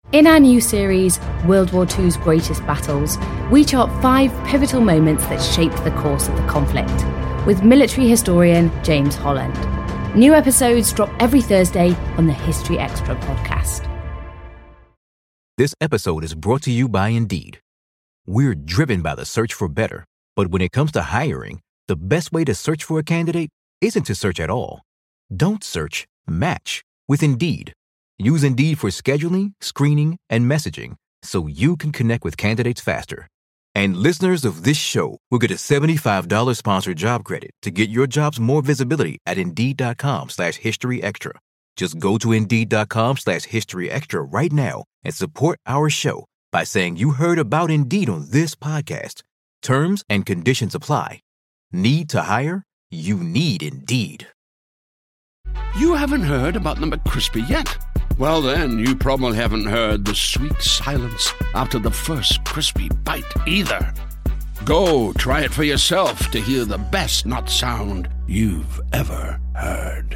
In our new series, World War II's Greatest Battles, we chart 5 pivotal moments that shaped the course of the conflict, with military historian James Holland. New episodes drop every Thursday on the History Extra podcast. This episode is brought to you by Indeed. We're driven by the search for better, but when it comes to hiring, the best way to search for a candidate isn't to search at all. Don't search, match with Indeed. Use Indeed for scheduling, screening, and messaging so you can connect with candidates faster. And listeners of this show will get a $75 sponsored job credit to get your jobs more visibility at Indeed.com/historyextra. Just go to Indeed.com/historyextra right now and support our show by saying you heard about Indeed on this podcast. Terms and conditions apply. Need to hire? You need Indeed. You haven't heard about the McCrispy yet? Well, then, you probably haven't heard the sweet silence after the first crispy bite either. Go try it for yourself to hear the best nut sound you've ever heard.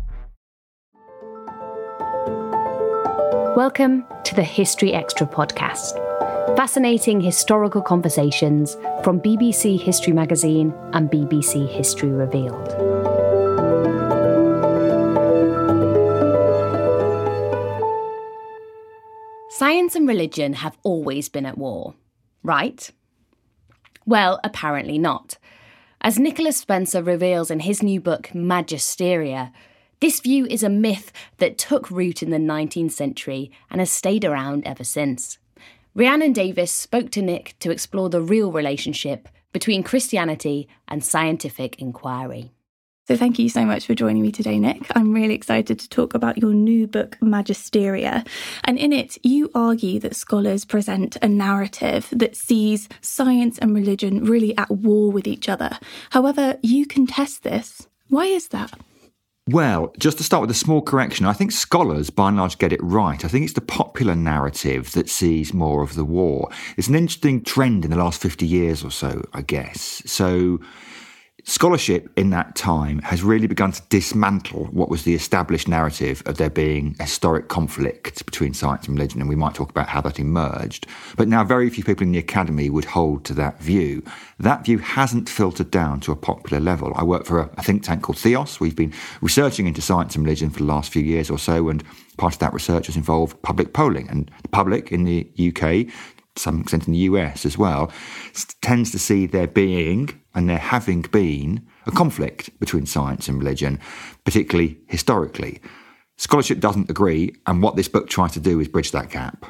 Welcome to the History Extra podcast. Fascinating historical conversations from BBC History Magazine and BBC History Revealed. Science and religion have always been at war, right? Well, apparently not. As Nicholas Spencer reveals in his new book, Magisteria, this view is a myth that took root in the 19th century and has stayed around ever since. Rhiannon Davies spoke to Nick to explore the real relationship between Christianity and scientific inquiry. So thank you so much for joining me today, Nick. I'm really excited to talk about your new book, Magisteria. And in it, you argue that scholars present a narrative that sees science and religion really at war with each other. However, you contest this. Why is that? Well, just to start with a small correction, I think scholars by and large get it right. I think it's the popular narrative that sees more of the war. It's an interesting trend in the last 50 years or so, I guess. So scholarship in that time has really begun to dismantle what was the established narrative of there being a historic conflict between science and religion, and we might talk about how that emerged. But now very few people in the academy would hold to that view. That view hasn't filtered down to a popular level. I work for a think tank called Theos. We've been researching into science and religion for the last few years or so, and part of that research has involved public polling. And the public in the UK, to some extent in the US as well, tends to see there being and there having been a conflict between science and religion, particularly historically. Scholarship doesn't agree, and what this book tries to do is bridge that gap.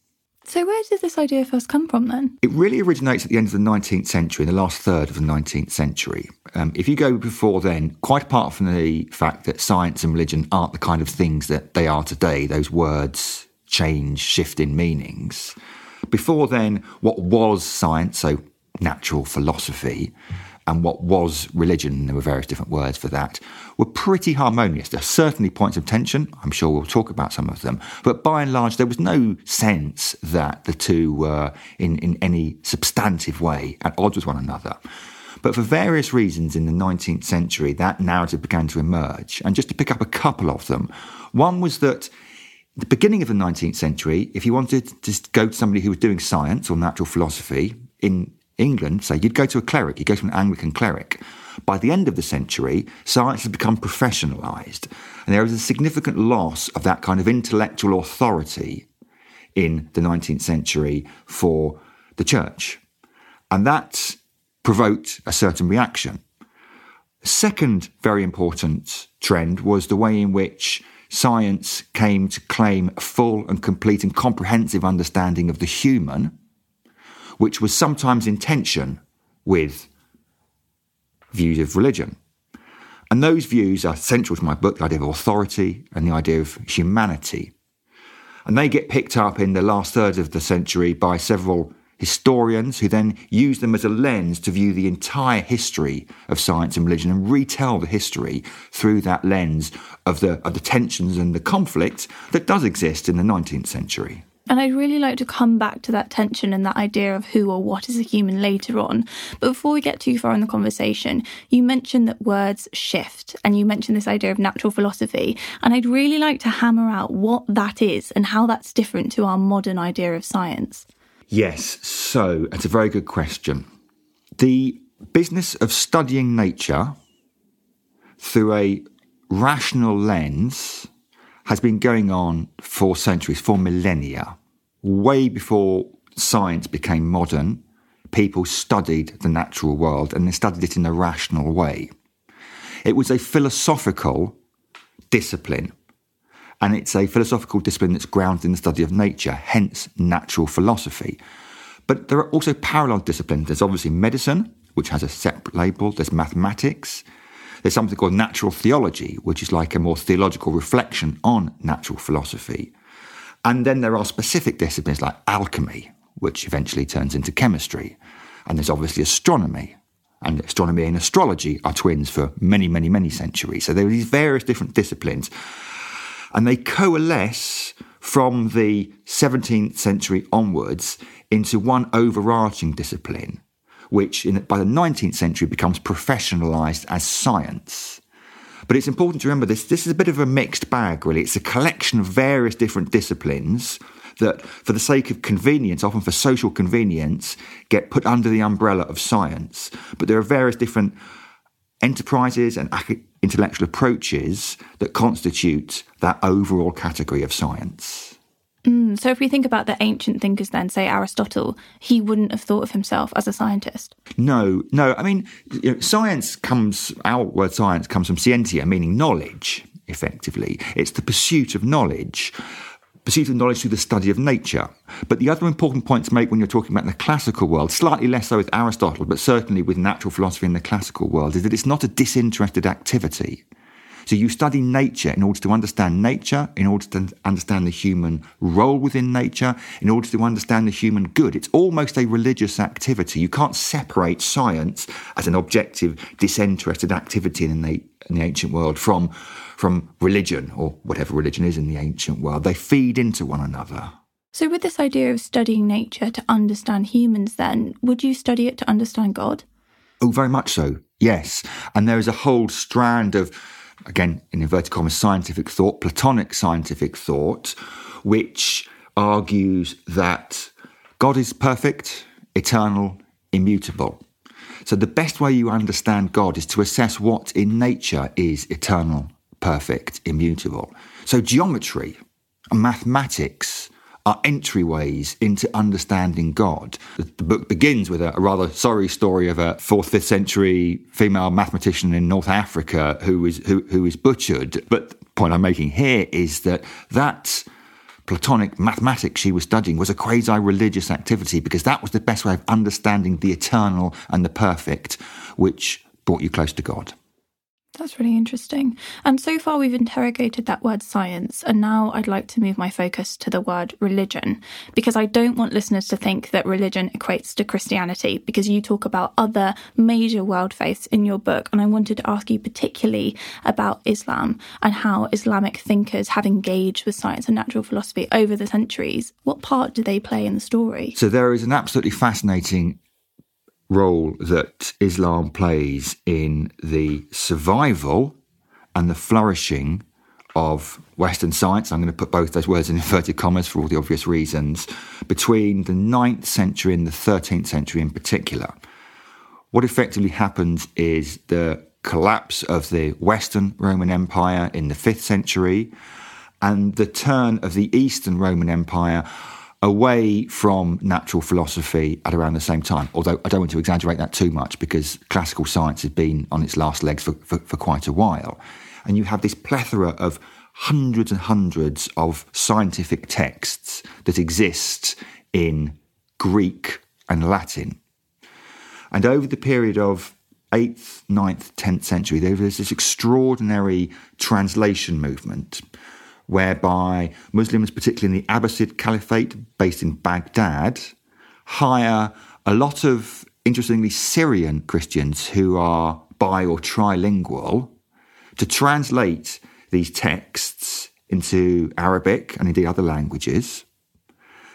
So where did this idea first come from then? It really originates at the end of the 19th century, in the last third of the 19th century. If you go before then, quite apart from the fact that science and religion aren't the kind of things that they are today, those words change, shift in meanings. Before then, what was science, so natural philosophy, and what was religion, and there were various different words for that, were pretty harmonious. There are certainly points of tension. I'm sure we'll talk about some of them. But by and large, there was no sense that the two were in any substantive way at odds with one another. But for various reasons in the 19th century, that narrative began to emerge. And just to pick up a couple of them, one was that at the beginning of the 19th century, if you wanted to go to somebody who was doing science or natural philosophy in England, say, you'd go to a cleric, you'd go to an Anglican cleric. By the end of the century, science has become professionalised, and there is a significant loss of that kind of intellectual authority in the 19th century for the church. And that provoked a certain reaction. The second very important trend was the way in which science came to claim a full and complete and comprehensive understanding of the human, which was sometimes in tension with views of religion. And those views are central to my book, the idea of authority and the idea of humanity. And they get picked up in the last third of the century by several historians who then use them as a lens to view the entire history of science and religion and retell the history through that lens of the tensions and the conflict that does exist in the 19th century. And I'd really like to come back to that tension and that idea of who or what is a human later on. But before we get too far in the conversation, you mentioned that words shift, and you mentioned this idea of natural philosophy. And I'd really like to hammer out what that is and how that's different to our modern idea of science. Yes, so it's a very good question. The business of studying nature through a rational lens has been going on for centuries, for millennia. Way before science became modern, people studied the natural world, and they studied it in a rational way. It was a philosophical discipline, and it's a philosophical discipline that's grounded in the study of nature, hence natural philosophy. But there are also parallel disciplines. There's obviously medicine, which has a separate label. There's mathematics. There's something called natural theology, which is like a more theological reflection on natural philosophy. And then there are specific disciplines like alchemy, which eventually turns into chemistry. And there's obviously astronomy. And astronomy and astrology are twins for many, many, many centuries. So there are these various different disciplines. And they coalesce from the 17th century onwards into one overarching discipline, which by the 19th century becomes professionalised as science. But it's important to remember this is a bit of a mixed bag, really. It's a collection of various different disciplines that, for the sake of convenience, often for social convenience, get put under the umbrella of science. But there are various different enterprises and intellectual approaches that constitute that overall category of science. So if we think about the ancient thinkers then, say Aristotle, he wouldn't have thought of himself as a scientist. No. I mean, our word science comes from scientia, meaning knowledge, effectively. It's the pursuit of knowledge through the study of nature. But the other important point to make when you're talking about the classical world, slightly less so with Aristotle, but certainly with natural philosophy in the classical world, is that it's not a disinterested activity. So you study nature in order to understand nature, in order to understand the human role within nature, in order to understand the human good. It's almost a religious activity. You can't separate science as an objective, disinterested activity in the ancient world from religion, or whatever religion is in the ancient world. They feed into one another. So with this idea of studying nature to understand humans then, would you study it to understand God? Oh, very much so, yes. And there is a whole strand of, again, in inverted commas, scientific thought, Platonic scientific thought, which argues that God is perfect, eternal, immutable. So the best way you understand God is to assess what in nature is eternal, perfect, immutable. So geometry and mathematics are entryways into understanding God. The book begins with a rather sorry story of a 4th, 5th century female mathematician in North Africa who is butchered. But the point I'm making here is that Platonic mathematics she was studying was a quasi-religious activity, because that was the best way of understanding the eternal and the perfect, which brought you close to God. That's really interesting. And so far we've interrogated that word science, and now I'd like to move my focus to the word religion, because I don't want listeners to think that religion equates to Christianity, because you talk about other major world faiths in your book, and I wanted to ask you particularly about Islam and how Islamic thinkers have engaged with science and natural philosophy over the centuries. What part do they play in the story? So there is an absolutely fascinating role that Islam plays in the survival and the flourishing of Western science. I'm going to put both those words in inverted commas for all the obvious reasons, between the 9th century and the 13th century in particular. What effectively happens is the collapse of the Western Roman Empire in the 5th century and the turn of the Eastern Roman Empire away from natural philosophy at around the same time. Although I don't want to exaggerate that too much, because classical science has been on its last legs for quite a while. And you have this plethora of hundreds and hundreds of scientific texts that exist in Greek and Latin. And over the period of 8th, 9th, 10th century, there was this extraordinary translation movement whereby Muslims, particularly in the Abbasid Caliphate based in Baghdad, hire a lot of, interestingly, Syrian Christians who are bi- or trilingual to translate these texts into Arabic and indeed other languages.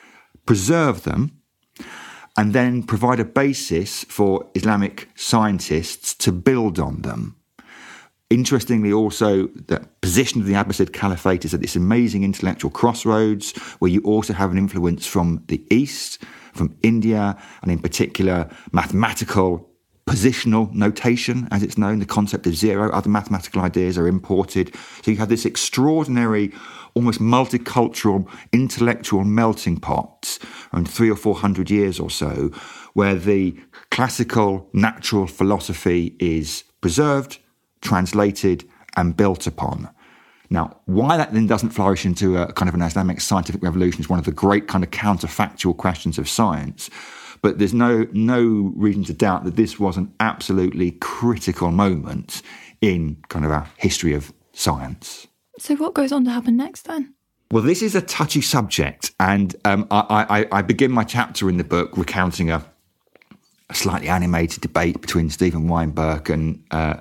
preserve them, and then provide a basis for Islamic scientists to build on them. Interestingly, also, the position of the Abbasid Caliphate is at this amazing intellectual crossroads where you also have an influence from the East, from India, and in particular, mathematical positional notation, as it's known, the concept of zero. Other mathematical ideas are imported. So you have this extraordinary, almost multicultural, intellectual melting pot around 300 or 400 years or so, where the classical natural philosophy is preserved, translated, and built upon. Now, why that then doesn't flourish into a kind of an Islamic scientific revolution is one of the great kind of counterfactual questions of science. But there's no reason to doubt that this was an absolutely critical moment in kind of our history of science. So what goes on to happen next then? Well, this is a touchy subject, and I begin my chapter in the book recounting a slightly animated debate between Stephen Weinberg and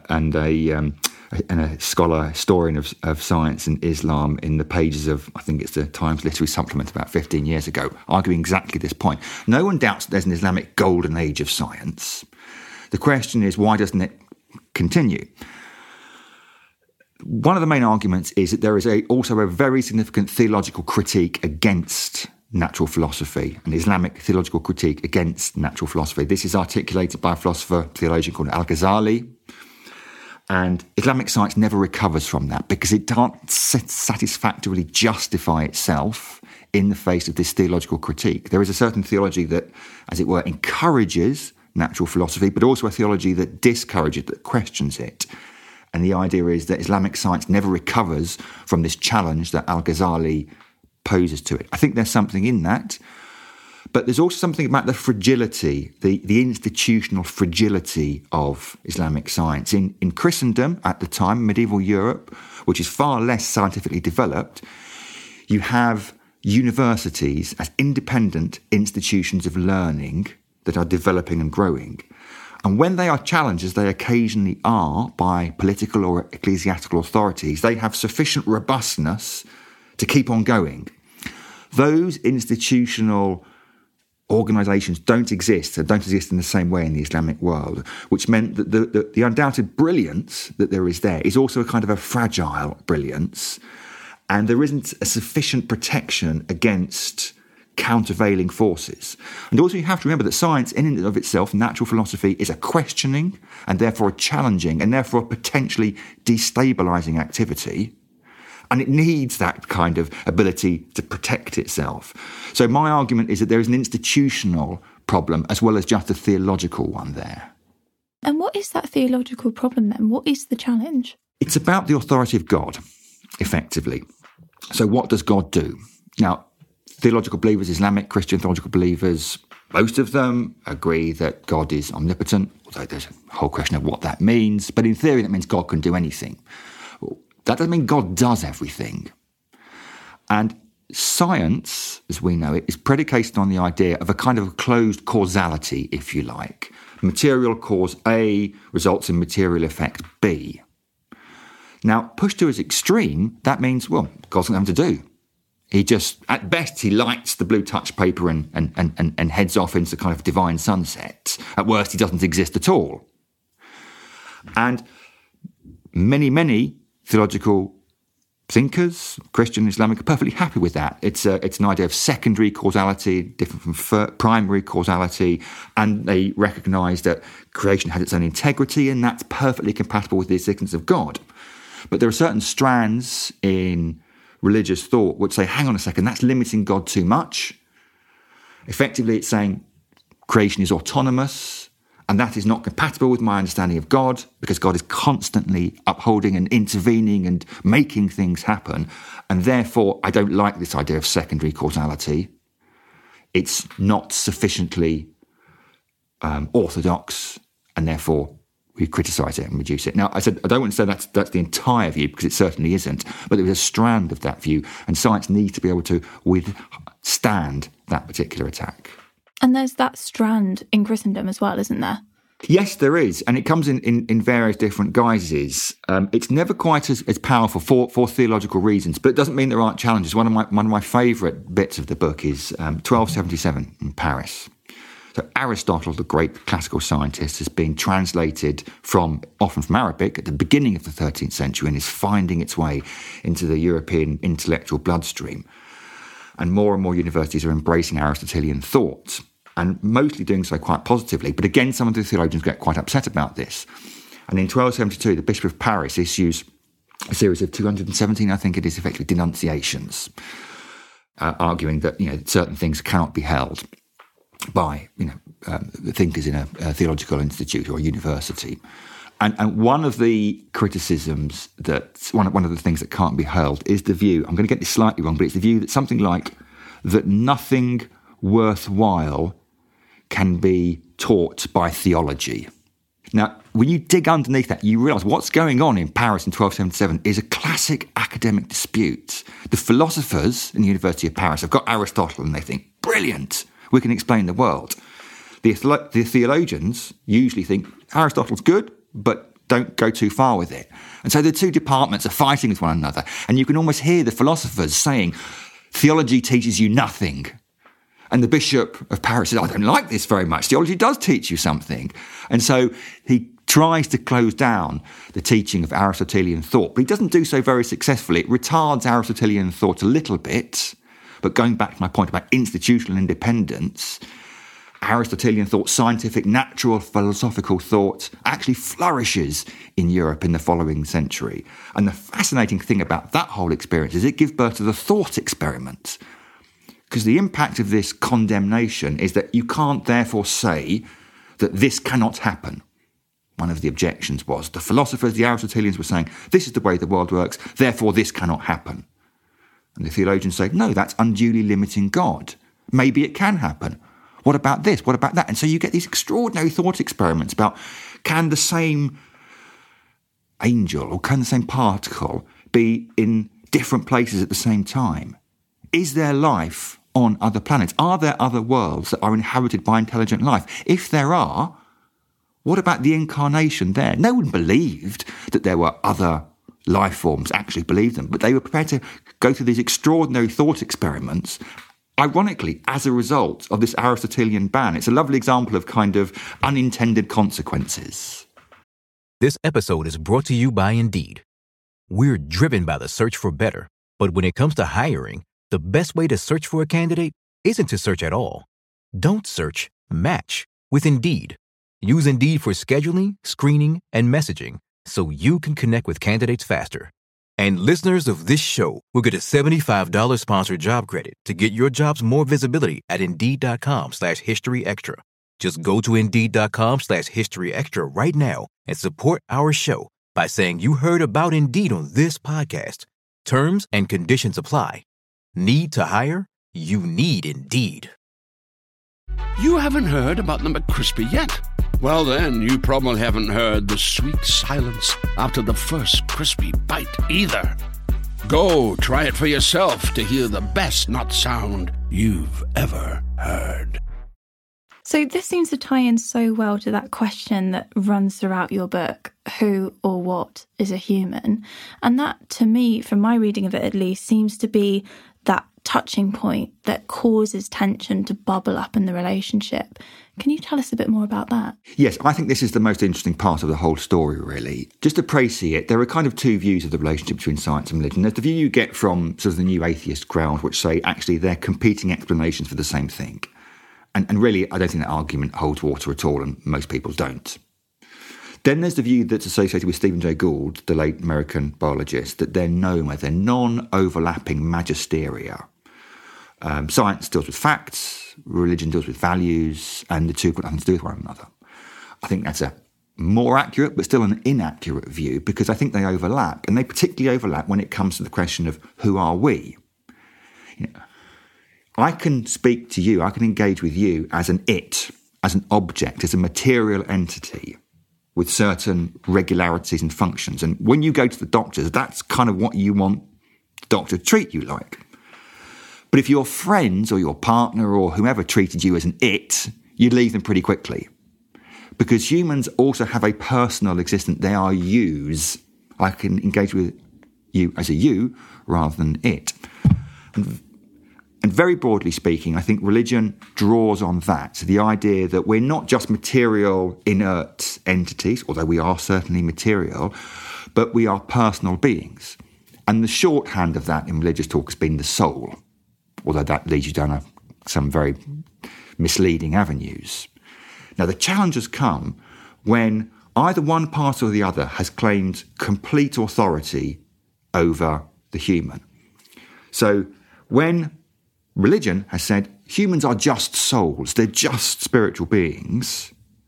a scholar, historian of science and Islam in the pages of, I think it's the Times Literary Supplement about 15 years ago, arguing exactly this point. No one doubts that there's an Islamic golden age of science. The question is, why doesn't it continue? One of the main arguments is that there is also a very significant theological critique against natural philosophy, an Islamic theological critique against natural philosophy. This is articulated by a philosopher, theologian called Al-Ghazali. And Islamic science never recovers from that because it can't satisfactorily justify itself in the face of this theological critique. There is a certain theology that, as it were, encourages natural philosophy, but also a theology that discourages, that questions it. And the idea is that Islamic science never recovers from this challenge that Al-Ghazali poses to it. I think there's something in that. But there's also something about the fragility, the institutional fragility of Islamic science. In Christendom at the time, medieval Europe, which is far less scientifically developed, you have universities as independent institutions of learning that are developing and growing. And when they are challenged, as they occasionally are, by political or ecclesiastical authorities, they have sufficient robustness to keep on going. Those institutional organisations don't exist in the same way in the Islamic world, which meant that the undoubted brilliance that there is there is also a kind of a fragile brilliance, and there isn't a sufficient protection against countervailing forces. And also you have to remember that science in and of itself, natural philosophy, is a questioning and therefore a challenging and therefore a potentially destabilising activity. And it needs that kind of ability to protect itself. So my argument is that there is an institutional problem as well as just a theological one there. And what is that theological problem then? What is the challenge? It's about the authority of God, effectively. So what does God do? Now, theological believers, Islamic, Christian theological believers, most of them agree that God is omnipotent, although there's a whole question of what that means. But in theory, that means God can do anything. That doesn't mean God does everything. And science, as we know it, is predicated on the idea of a kind of closed causality, if you like. Material cause A results in material effect B. Now, pushed to its extreme, that means, well, God's got nothing to do. He just, at best, he lights the blue touch paper and heads off into kind of divine sunset. At worst, he doesn't exist at all. And many theological thinkers, Christian, Islamic, are perfectly happy with that. It's an idea of secondary causality, different from primary causality, and they recognise that creation has its own integrity, and that's perfectly compatible with the existence of God. But there are certain strands in religious thought which say, hang on a second, that's limiting God too much. Effectively, it's saying creation is autonomous, and that is not compatible with my understanding of God, because God is constantly upholding and intervening and making things happen. And therefore, I don't like this idea of secondary causality. It's not sufficiently orthodox, and therefore we criticise it and reduce it. Now, I said I don't want to say that's the entire view, because it certainly isn't, but there is a strand of that view, and science needs to be able to withstand that particular attack. And there's that strand in Christendom as well, isn't there? Yes, there is, and it comes in various different guises. It's never quite as powerful for theological reasons, but it doesn't mean there aren't challenges. One of my favourite bits of the book is 1277 in Paris. So Aristotle, the great classical scientist, has been translated often from Arabic at the beginning of the 13th century and is finding its way into the European intellectual bloodstream. And more universities are embracing Aristotelian thought, and mostly doing so quite positively. But again, some of the theologians get quite upset about this. And in 1272, the Bishop of Paris issues a series of 217, I think it is, effectively denunciations, arguing that certain things cannot be held by thinkers in a theological institute or a university. And one of the criticisms one of the things that can't be held is the view, I'm going to get this slightly wrong, but it's the view that something like that nothing worthwhile can be taught by theology. Now, when you dig underneath that, you realise what's going on in Paris in 1277 is a classic academic dispute. The philosophers in the University of Paris have got Aristotle and they think, brilliant, we can explain the world. The theologians usually think Aristotle's good, but don't go too far with it. And so the two departments are fighting with one another. And you can almost hear the philosophers saying, theology teaches you nothing. And the Bishop of Paris says, I don't like this very much. Theology does teach you something. And so he tries to close down the teaching of Aristotelian thought, but he doesn't do so very successfully. It retards Aristotelian thought a little bit. But going back to my point about institutional independence, Aristotelian thought, scientific, natural, philosophical thought actually flourishes in Europe in the following century. And the fascinating thing about that whole experience is it gives birth to the thought experiment. Because the impact of this condemnation is that you can't therefore say that this cannot happen. One of the objections was the philosophers, the Aristotelians were saying, this is the way the world works, therefore this cannot happen. And the theologians say, no, that's unduly limiting God. Maybe it can happen. What about this? What about that? And so you get these extraordinary thought experiments about can the same angel or can the same particle be in different places at the same time? Is there life on other planets? Are there other worlds that are inhabited by intelligent life? If there are, what about the incarnation there? No one believed that there were other life forms, actually believed them, but they were prepared to go through these extraordinary thought experiments, ironically, as a result of this Aristotelian ban. It's a lovely example of kind of unintended consequences. This episode is brought to you by Indeed. We're driven by the search for better, but when it comes to hiring, the best way to search for a candidate isn't to search at all. Don't search, match with Indeed. Use Indeed for scheduling, screening, and messaging so you can connect with candidates faster. And listeners of this show will get a $75 sponsored job credit to get your jobs more visibility at Indeed.com/HistoryExtra. Just go to Indeed.com/HistoryExtra right now and support our show by saying you heard about Indeed on this podcast. Terms and conditions apply. Need to hire? You need Indeed. You haven't heard about the McCrispy yet? Well, then, you probably haven't heard the sweet silence after the first crispy bite either. Go try it for yourself to hear the best not sound you've ever heard. So this seems to tie in so well to that question that runs throughout your book, who or what is a human? And that, to me, from my reading of it at least, seems to be that touching point that causes tension to bubble up in the relationship. Can you tell us a bit more about that? Yes, I think this is the most interesting part of the whole story, really. Just to précis it, there are kind of two views of the relationship between science and religion. There's the view you get from sort of the new atheist crowd, which say actually they're competing explanations for the same thing. And really, I don't think that argument holds water at all, and most people don't. Then there's the view that's associated with Stephen Jay Gould, the late American biologist, that they're non-overlapping magisteria. Science deals with facts, religion deals with values, and the two have got nothing to do with one another. I think that's a more accurate, but still an inaccurate view, because I think they overlap, and they particularly overlap when it comes to the question of who are we? I can speak to you, I can engage with you as an it, as an object, as a material entity with certain regularities and functions. And when you go to the doctors, that's kind of what you want the doctor to treat you like. But if your friends or your partner or whoever treated you as an it, you'd leave them pretty quickly. because humans also have a personal existence. They are yous. I can engage with you as a you rather than it. And very broadly speaking, I think religion draws on that. So the idea that we're not just material, inert entities, although we are certainly material, but we are personal beings. And the shorthand of that in religious talk has been the soul, although that leads you down some very misleading avenues. Now, the challenge has come when either one part or the other has claimed complete authority over the human. So when religion has said humans are just souls, they're just spiritual beings,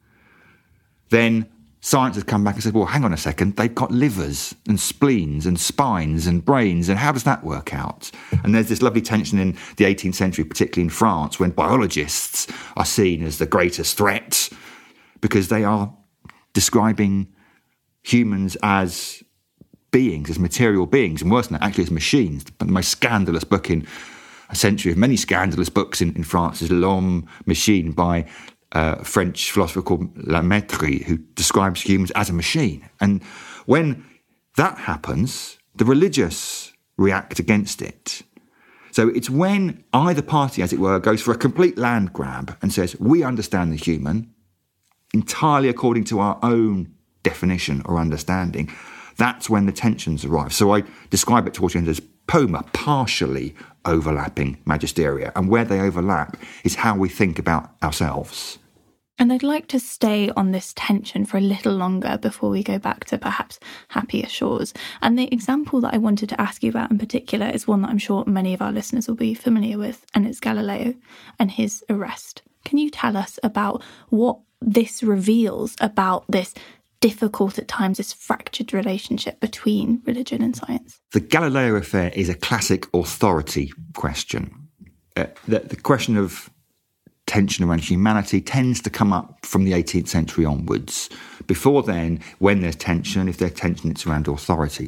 then science has come back and said, well, hang on a second, they've got livers and spleens and spines and brains, and how does that work out? And there's this lovely tension in the 18th century, particularly in France, when biologists are seen as the greatest threat because they are describing humans as beings, as material beings, and worse than that, actually as machines. The most scandalous book in a century of many scandalous books in France is L'Homme Machine by a French philosopher called Lamettrie, who describes humans as a machine. And when that happens, the religious react against it. So it's when either party, as it were, goes for a complete land grab and says, we understand the human entirely according to our own definition or understanding, that's when the tensions arrive. So I describe it towards the end as poma, partially overlapping magisteria, and where they overlap is how we think about ourselves. And I'd like to stay on this tension for a little longer before we go back to perhaps happier shores. And the example that I wanted to ask you about in particular is one that I'm sure many of our listeners will be familiar with, and it's Galileo and his arrest. Can you tell us about what this reveals about this difficult at times, this fractured relationship between religion and science? The Galileo affair is a classic authority question. The question of tension around humanity tends to come up from the 18th century onwards. Before then, when there's tension, if there's tension, it's around authority.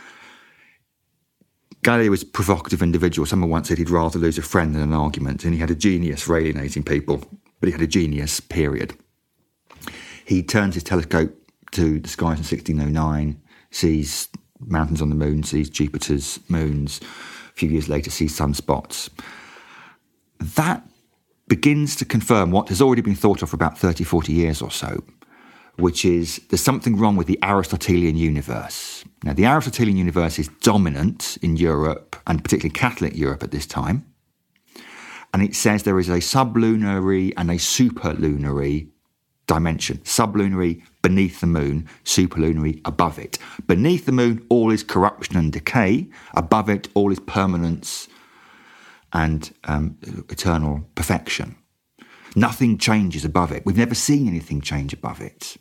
Galileo was a provocative individual. Someone once said he'd rather lose a friend than an argument, and he had a genius for alienating people, but he had a genius, period. He turns his telescope to the skies in 1609, sees mountains on the moon, sees Jupiter's moons, a few years later sees sunspots. That begins to confirm what has already been thought of for about 30, 40 years or so, which is there's something wrong with the Aristotelian universe. Now, the Aristotelian universe is dominant in Europe, and particularly Catholic Europe at this time, and it says there is a sublunary and a superlunary dimension. Sublunary, beneath the moon; superlunary, above it. Beneath the moon, all is corruption and decay. Above it, all is permanence and eternal perfection. Nothing changes above it. We've never seen anything change above it.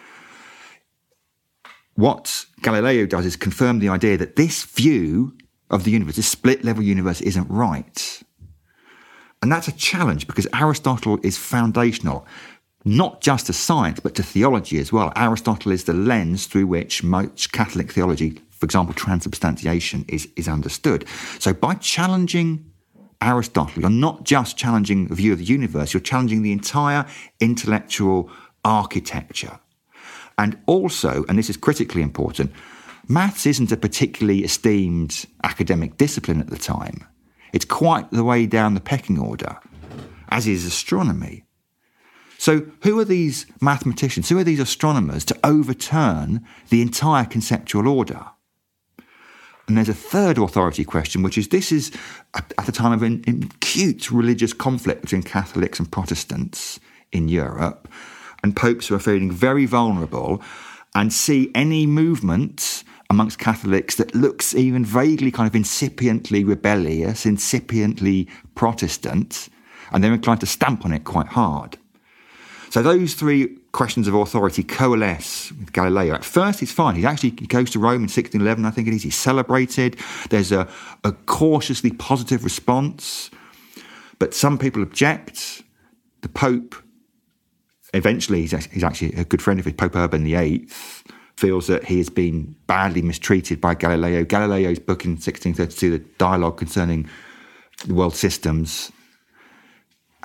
What Galileo does is confirm the idea that this view of the universe, this split-level universe, isn't right. And that's a challenge because Aristotle is foundational, not just to science, but to theology as well. Aristotle is the lens through which much Catholic theology, for example, transubstantiation, is understood. So by challenging Aristotle, you're not just challenging the view of the universe, you're challenging the entire intellectual architecture. And also, and this is critically important, maths isn't a particularly esteemed academic discipline at the time. It's quite the way down the pecking order, as is astronomy. So who are these mathematicians, who are these astronomers to overturn the entire conceptual order? And there's a third authority question, which is this is at a time of an acute religious conflict between Catholics and Protestants in Europe, and popes who are feeling very vulnerable and see any movement amongst Catholics that looks even vaguely kind of incipiently rebellious, incipiently Protestant, and they're inclined to stamp on it quite hard. So those three questions of authority coalesce with Galileo. At first, he's fine. He goes to Rome in 1611, I think it is. He's celebrated. There's a cautiously positive response. But some people object. The Pope, eventually, he's actually a good friend of his, Pope Urban VIII, feels that he has been badly mistreated by Galileo. Galileo's book in 1632, The Dialogue Concerning the World Systems,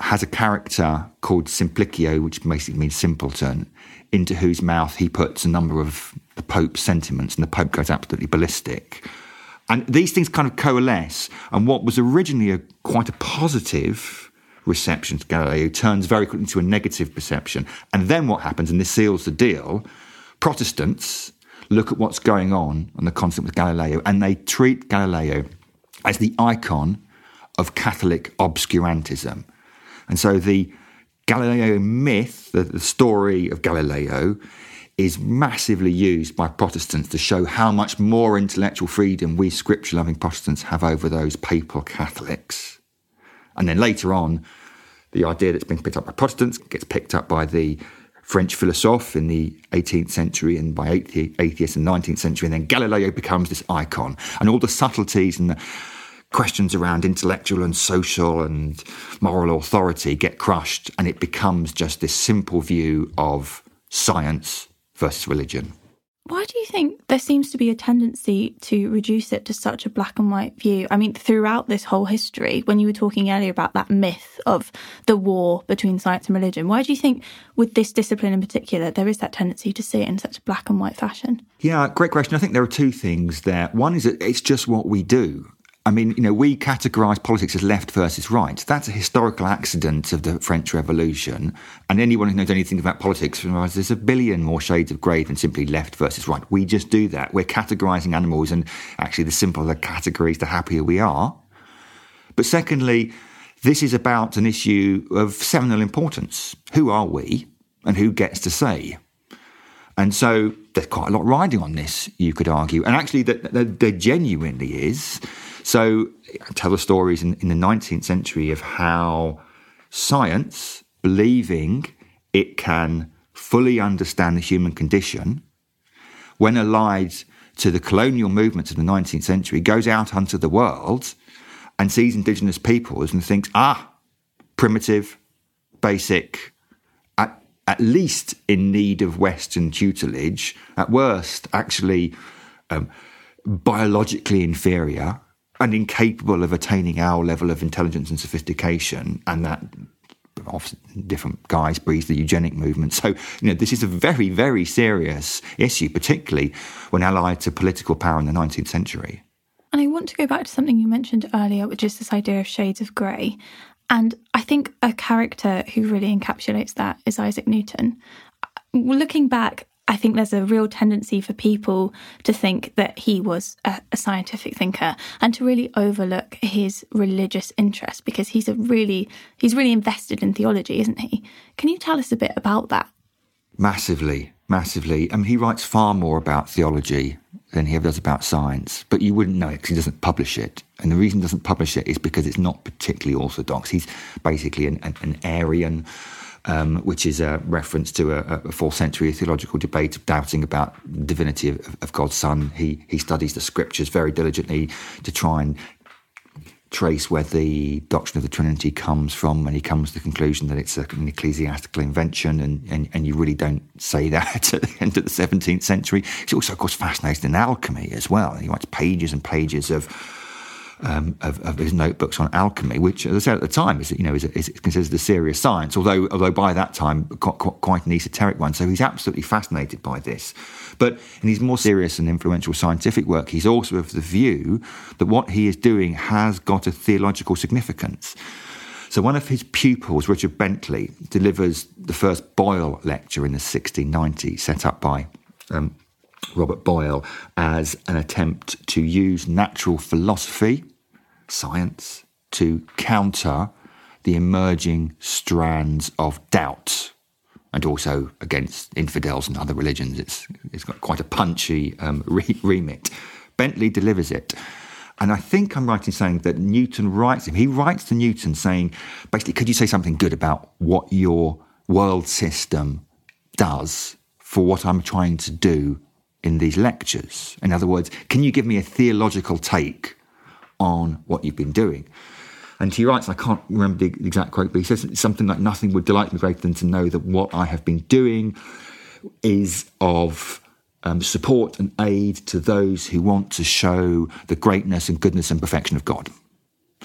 has a character called Simplicio, which basically means simpleton, into whose mouth he puts a number of the Pope's sentiments, and the Pope goes absolutely ballistic. And these things kind of coalesce, and what was originally quite a positive reception to Galileo turns very quickly into a negative perception. And then what happens, and this seals the deal, Protestants look at what's going on the continent with Galileo, and they treat Galileo as the icon of Catholic obscurantism. And so the Galileo myth, the story of Galileo, is massively used by Protestants to show how much more intellectual freedom we scripture-loving Protestants have over those papal Catholics. And then later on, the idea that's been picked up by Protestants gets picked up by the French philosophe in the 18th century and by atheists in the 19th century, and then Galileo becomes this icon. And all the subtleties and the questions around intellectual and social and moral authority get crushed, and it becomes just this simple view of science versus religion. Why do you think there seems to be a tendency to reduce it to such a black and white view? I mean, throughout this whole history, when you were talking earlier about that myth of the war between science and religion, why do you think with this discipline in particular, there is that tendency to see it in such a black and white fashion? Yeah, great question. I think there are two things there. One is that it's just what we do. I mean, we categorise politics as left versus right. That's a historical accident of the French Revolution. And anyone who knows anything about politics realises there's a billion more shades of grey than simply left versus right. We just do that. We're categorising animals, and actually the simpler the categories, the happier we are. But secondly, this is about an issue of seminal importance. Who are we and who gets to say? And so there's quite a lot riding on this, you could argue. And actually there genuinely is. So I tell the stories in the 19th century of how science, believing it can fully understand the human condition, when allied to the colonial movements of the 19th century, goes out onto the world and sees indigenous peoples and thinks, primitive, basic, at least in need of Western tutelage, at worst, actually biologically inferior and incapable of attaining our level of intelligence and sophistication, and that often different guise breeds the eugenic movement. So, this is a very, very serious issue, particularly when allied to political power in the 19th century. And I want to go back to something you mentioned earlier, which is this idea of shades of grey. And I think a character who really encapsulates that is Isaac Newton. Looking back, I think there's a real tendency for people to think that he was a scientific thinker and to really overlook his religious interest, because he's really invested in theology, isn't he? Can you tell us a bit about that? Massively. He writes far more about theology than he ever does about science, but you wouldn't know it because he doesn't publish it. And the reason he doesn't publish it is because it's not particularly orthodox. He's basically an Arian, which is a reference to a 4th century theological debate of doubting about the divinity of God's Son. He studies the scriptures very diligently to try and trace where the doctrine of the Trinity comes from, and he comes to the conclusion that it's an ecclesiastical invention, and you really don't say that at the end of the 17th century. He's also, of course, fascinated in alchemy as well. He writes pages and pages of his notebooks on alchemy, which, as I said at the time, is considered a serious science, although by that time quite an esoteric one. So he's absolutely fascinated by this. But in his more serious and influential scientific work, he's also of the view that what he is doing has got a theological significance. So one of his pupils, Richard Bentley, delivers the first Boyle lecture in the 1690s, set up by Robert Boyle as an attempt to use natural philosophy, science, to counter the emerging strands of doubt, and also against infidels and other religions. It's got quite a punchy remit. Bentley delivers it. And I think I'm right in saying that Newton writes him. He writes to Newton saying, basically, could you say something good about what your world system does for what I'm trying to do in these lectures? In other words, can you give me a theological take on what you've been doing? And he writes, I can't remember the exact quote, but he says something like, nothing would delight me greater than to know that what I have been doing is of support and aid to those who want to show the greatness and goodness and perfection of God.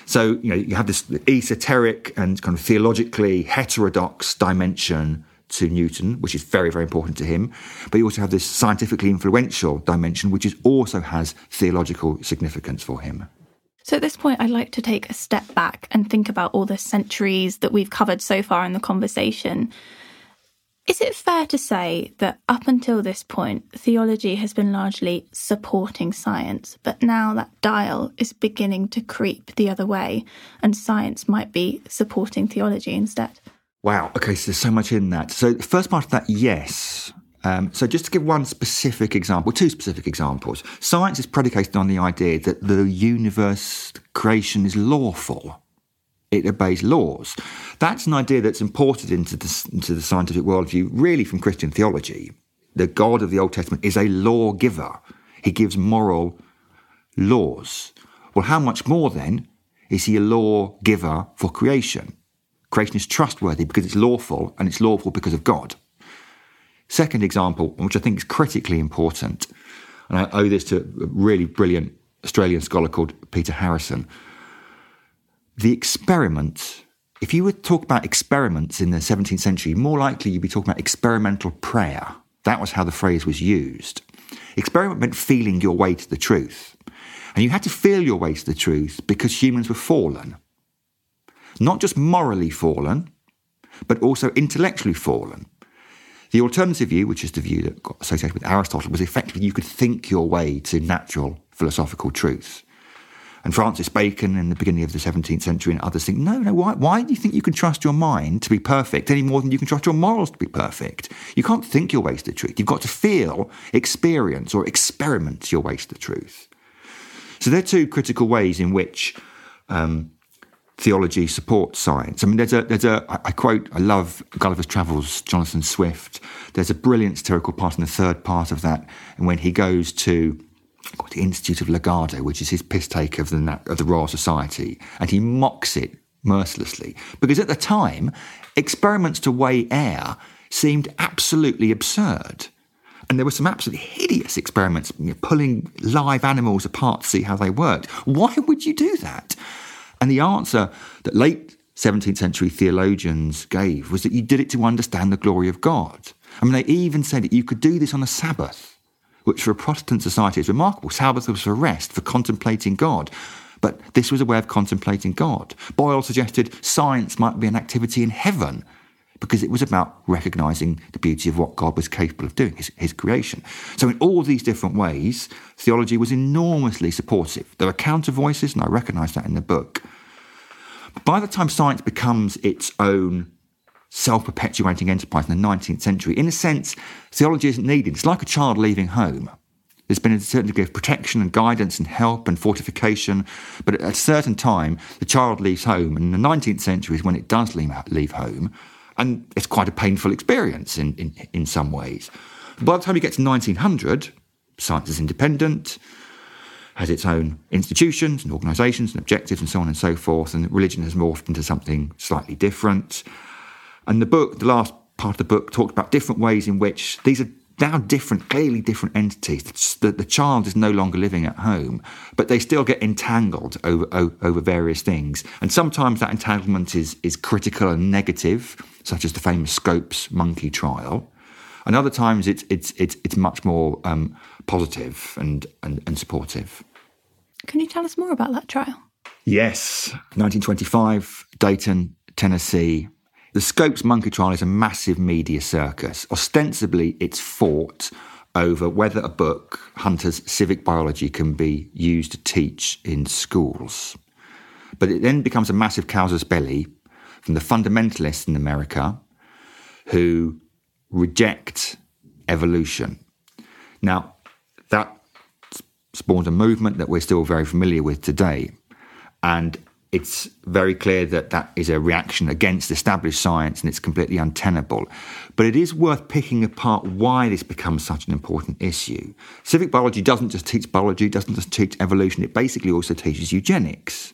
So, you have this esoteric and kind of theologically heterodox dimension to Newton, which is very, very important to him. But you also have this scientifically influential dimension, which also has theological significance for him. So at this point, I'd like to take a step back and think about all the centuries that we've covered so far in the conversation. Is it fair to say that up until this point, theology has been largely supporting science, but now that dial is beginning to creep the other way and science might be supporting theology instead? Wow. Okay, so there's so much in that. So the first part of that, yes. So just to give one specific example, two specific examples. Science is predicated on the idea that the universe creation is lawful. It obeys laws. That's an idea that's imported into the scientific worldview, really from Christian theology. The God of the Old Testament is a lawgiver. He gives moral laws. Well, how much more then is he a lawgiver for creation? Creation is trustworthy because it's lawful, and it's lawful because of God. Second example, which I think is critically important, and I owe this to a really brilliant Australian scholar called Peter Harrison. The experiment, if you would talk about experiments in the 17th century, more likely you'd be talking about experimental prayer. That was how the phrase was used. Experiment meant feeling your way to the truth. And you had to feel your way to the truth because humans were fallen. Not just morally fallen, but also intellectually fallen. The alternative view, which is the view that got associated with Aristotle, was effectively you could think your way to natural philosophical truth. And Francis Bacon in the beginning of the 17th century and others think, no, why do you think you can trust your mind to be perfect any more than you can trust your morals to be perfect? You can't think your way to the truth. You've got to feel, experience, or experiment your way to the truth. So there are two critical ways in which theology supports science. I mean, I love Gulliver's Travels, Jonathan Swift. There's a brilliant satirical part in the third part of that, and when he goes to the Institute of Legardo, which is his piss take of the Royal Society, and he mocks it mercilessly. Because at the time, experiments to weigh air seemed absolutely absurd. And there were some absolutely hideous experiments, pulling live animals apart to see how they worked. Why would you do that? And the answer that late 17th century theologians gave was that you did it to understand the glory of God. I mean, they even said that you could do this on a Sabbath, which for a Protestant society is remarkable. Sabbath was for rest, for contemplating God. But this was a way of contemplating God. Boyle suggested science might be an activity in heaven because it was about recognising the beauty of what God was capable of doing, his creation. So in all these different ways, theology was enormously supportive. There are counter voices, and I recognise that in the book. But by the time science becomes its own self-perpetuating enterprise in the 19th century, in a sense, theology isn't needed. It's like a child leaving home. There's been a certain degree of protection and guidance and help and fortification, but at a certain time, the child leaves home, and in the 19th century is when it does leave home, and it's quite a painful experience in some ways. By the time you get to 1900, science is independent, has its own institutions and organisations and objectives and so on and so forth, and religion has morphed into something slightly different. And the last part of the book, talked about different ways in which these are now clearly different entities. The child is no longer living at home, but they still get entangled over various things. And sometimes that entanglement is critical and negative, such as the famous Scopes monkey trial. And other times it's much more positive and supportive. Can you tell us more about that trial? Yes. 1925, Dayton, Tennessee. The Scopes monkey trial is a massive media circus. Ostensibly, it's fought over whether a book, Hunter's Civic Biology, can be used to teach in schools. But it then becomes a massive casus belli from the fundamentalists in America who reject evolution. Now, that spawned a movement that we're still very familiar with today. And it's very clear that that is a reaction against established science and it's completely untenable. But it is worth picking apart why this becomes such an important issue. Civic biology doesn't just teach biology, doesn't just teach evolution, it basically also teaches eugenics.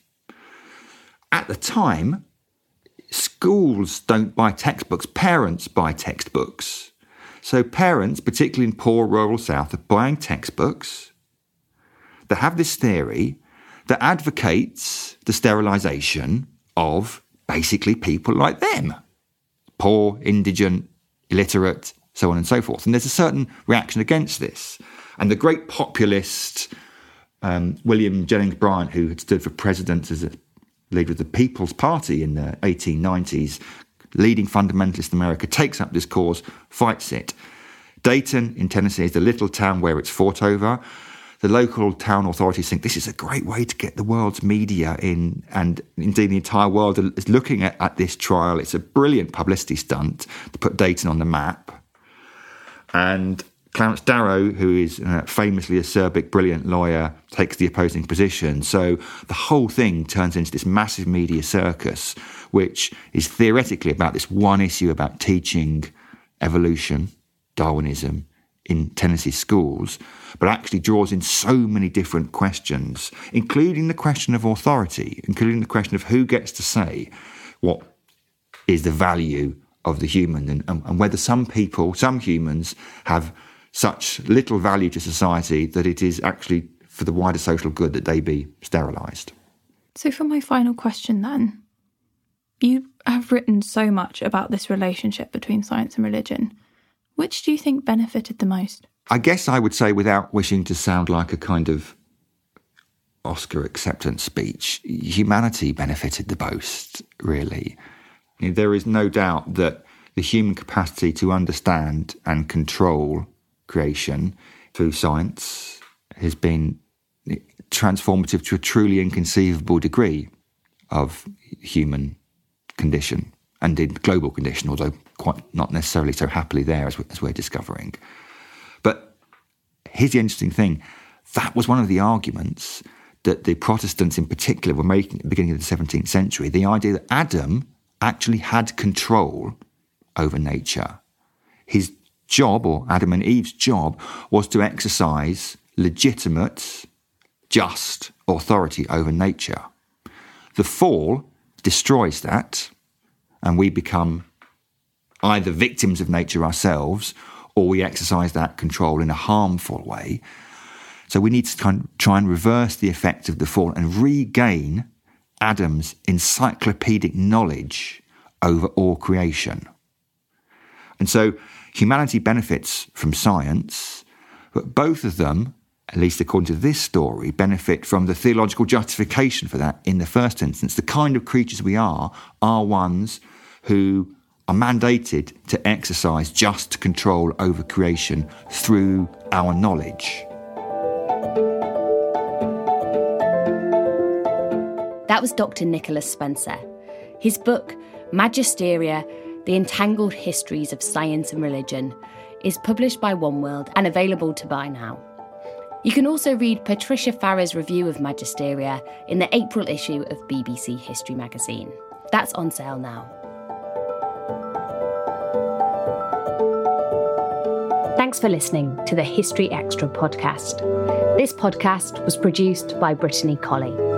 At the time, schools don't buy textbooks, parents buy textbooks. So parents, particularly in poor rural South, are buying textbooks that have this theory that advocates the sterilisation of basically people like them. Poor, indigent, illiterate, so on and so forth. And there's a certain reaction against this. And the great populist William Jennings Bryan, who had stood for president as a leader of the People's Party in the 1890s, leading fundamentalist America, takes up this cause, fights it. Dayton in Tennessee is the little town where it's fought over. The local town authorities think this is a great way to get the world's media in, and indeed the entire world is looking at this trial. It's a brilliant publicity stunt to put Dayton on the map. And Clarence Darrow, who is famously a acerbic, brilliant lawyer, takes the opposing position. So the whole thing turns into this massive media circus, which is theoretically about this one issue about teaching evolution, Darwinism, in Tennessee schools, but actually draws in so many different questions, including the question of authority, including the question of who gets to say what is the value of the human, and whether some people, some humans, have such little value to society that it is actually for the wider social good that they be sterilised. So for my final question then, you have written so much about this relationship between science and religion. Which do you think benefited the most? I guess I would say, without wishing to sound like a kind of Oscar acceptance speech, humanity benefited the most, really. There is no doubt that the human capacity to understand and control creation through science has been transformative to a truly inconceivable degree of human condition and in global condition, although quite not necessarily so happily there as we're discovering. But here's the interesting thing. That was one of the arguments that the Protestants in particular were making at the beginning of the 17th century, the idea that Adam actually had control over nature. His job, or Adam and Eve's job, was to exercise legitimate, just authority over nature. The fall destroys that, and we become either victims of nature ourselves, or we exercise that control in a harmful way. So we need to try and reverse the effect of the fall and regain Adam's encyclopedic knowledge over all creation. And so humanity benefits from science, but both of them, at least according to this story, benefit from the theological justification for that in the first instance. The kind of creatures we are ones who are mandated to exercise just control over creation through our knowledge. That was Dr. Nicholas Spencer. His book, Magisteria, The Entangled Histories of Science and Religion, is published by One World and available to buy now. You can also read Patricia Farah's review of Magisteria in the April issue of BBC History magazine. That's on sale now. Thanks for listening to the History Extra podcast. This podcast was produced by Brittany Colley.